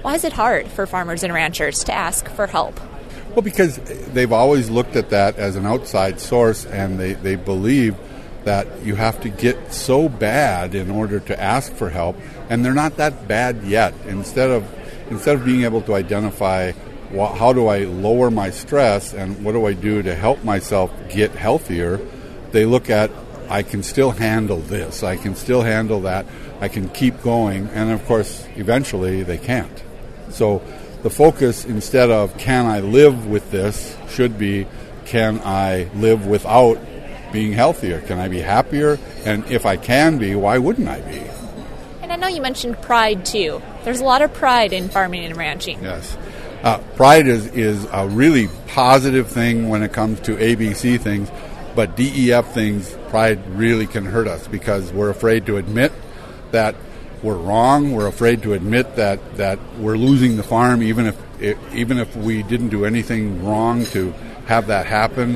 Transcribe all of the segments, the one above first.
Why is it hard for farmers and ranchers to ask for help? Well, because they've always looked at that as an outside source, and they believe that you have to get so bad in order to ask for help, and they're not that bad yet. Instead of being able to identify how do I lower my stress and what do I do to help myself get healthier, they look at, I can still handle this, I can still handle that, I can keep going, and of course, eventually they can't. So the focus, instead of can I live with this, should be can I live without being healthier? Can I be happier? And if I can be, why wouldn't I be? And I know you mentioned pride too. There's a lot of pride in farming and ranching. Yes. Pride is a really positive thing when it comes to ABC things, but DEF things, pride really can hurt us because we're afraid to admit that we're wrong. We're afraid to admit that we're losing the farm, even if we didn't do anything wrong to have that happen.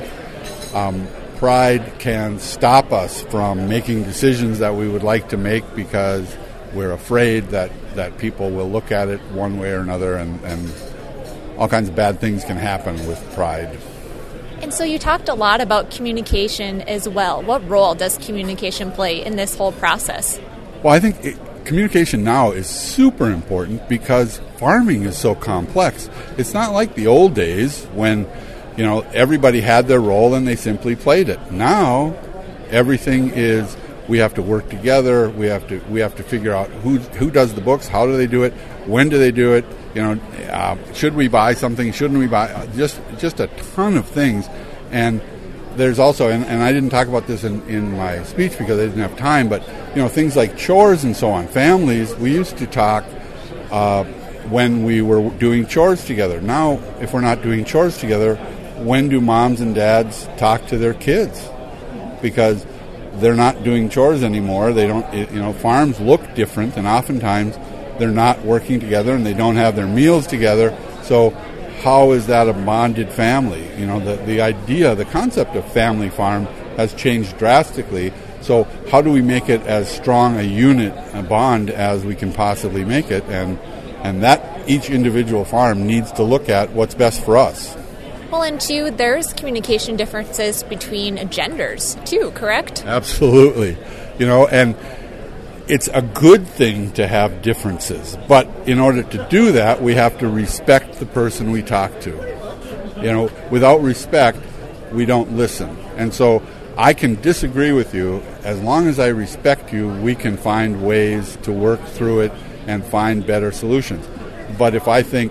Pride can stop us from making decisions that we would like to make because we're afraid that people will look at it one way or another, and all kinds of bad things can happen with pride. And so you talked a lot about communication as well. What role does communication play in this whole process? Well, I think communication now is super important because farming is so complex. It's not like the old days when everybody had their role and they simply played it. Now, everything is we have to work together. We have to figure out who does the books, how do they do it, when do they do it. Should we buy something? Shouldn't we buy? Just a ton of things. And there's also, and I didn't talk about this in my speech because I didn't have time, but things like chores and so on. Families, we used to talk when we were doing chores together. Now, if we're not doing chores together, when do moms and dads talk to their kids? Because they're not doing chores anymore. They don't, farms look different, and oftentimes they're not working together and they don't have their meals together. So how is that a bonded family? The concept of family farm has changed drastically. So how do we make it as strong a unit, a bond, as we can possibly make it? And that each individual farm needs to look at what's best for us. Well, and too, there's communication differences between genders too, correct? Absolutely. And it's a good thing to have differences. But in order to do that, we have to respect the person we talk to. Without respect, we don't listen. And so I can disagree with you. As long as I respect you, we can find ways to work through it and find better solutions. But if I think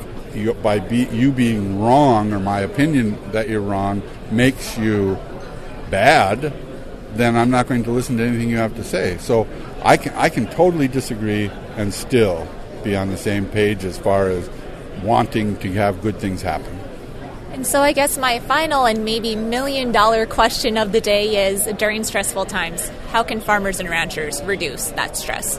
you being wrong, or my opinion that you're wrong, makes you bad, then I'm not going to listen to anything you have to say. So I can totally disagree and still be on the same page as far as wanting to have good things happen. And so I guess my final and maybe $1 million question of the day is, during stressful times, how can farmers and ranchers reduce that stress?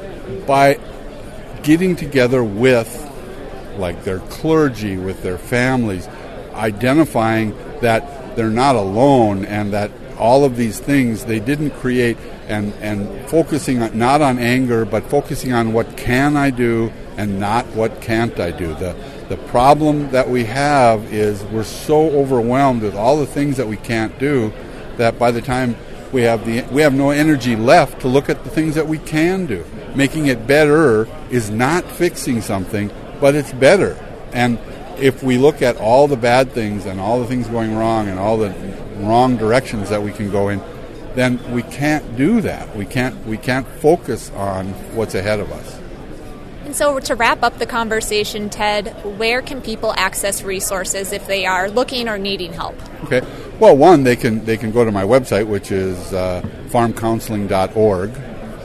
By getting together with their clergy, with their families, identifying that they're not alone and that all of these things they didn't create, and focusing not on anger, but focusing on what can I do and not what can't I do. The problem that we have is we're so overwhelmed with all the things that we can't do that by the time we have no energy left to look at the things that we can do. Making it better is not fixing something, but it's better. And if we look at all the bad things and all the things going wrong and all the wrong directions that we can go in, then we can't do that. We can't focus on what's ahead of us. And so to wrap up the conversation, Ted, where can people access resources if they are looking or needing help? Okay. Well, one, they can go to my website, which is farmcounseling.org.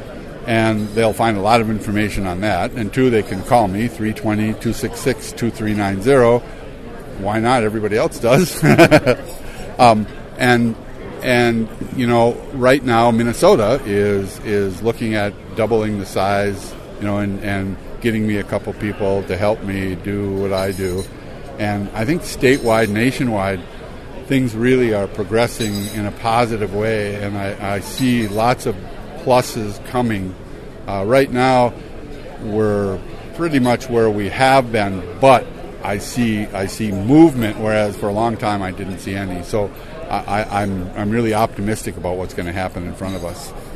And they'll find a lot of information on that. And two, they can call me, 320-266-2390. Why not? Everybody else does. And right now Minnesota is looking at doubling the size, and getting me a couple people to help me do what I do. And I think statewide, nationwide, things really are progressing in a positive way. And I see lots of pluses coming. Right now, we're pretty much where we have been, but I see movement, whereas for a long time I didn't see any. So I'm really optimistic about what's going to happen in front of us.